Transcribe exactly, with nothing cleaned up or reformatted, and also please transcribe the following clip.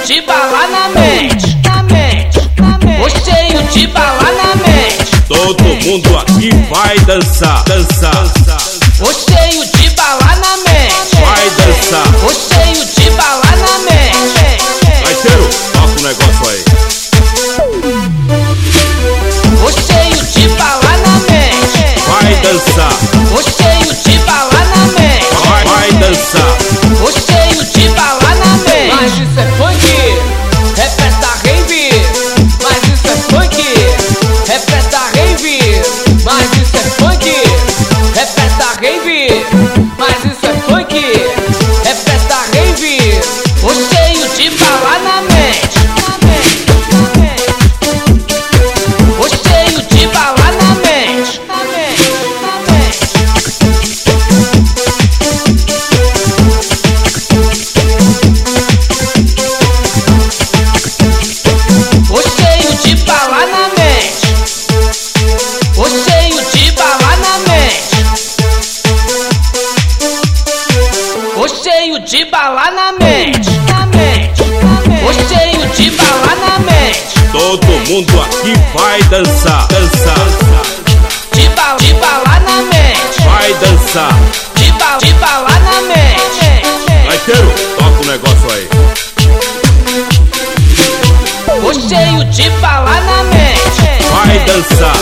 de bala na mente, na mente, na mente. Tô cheio de bala na mente. Todo mundo aqui vai dançar, dançar. Tô cheio de bala na mente. Vai dançar. Tô cheio de bala na mente. Gaiteiro, toca o negócio aí. Tô cheio de bala na mente. Vai dançar. Tô cheio de bala na mente. Vai, vai dançar. Tô cheio de bala na mente. Mas isso é funk, é festa rave. Mas isso é funk, é festa rave. Mas isso é funk, é festa rave. Mas isso é funk, é festa rave. Tô cheio de bala na mente. Tô cheio de bala na mente. Tô cheio de bala na mente. Tô cheio de bala na mente. Tô cheio de bala na mente. Tô cheio de bala na mente. Todo mundo aqui vai dançar, dançar. De bala, de bala na mente. Vai dançar. De bala, de bala na mente. Gaiteiro, toca o negócio aí. Tô cheio de bala na mente. Vai dançar.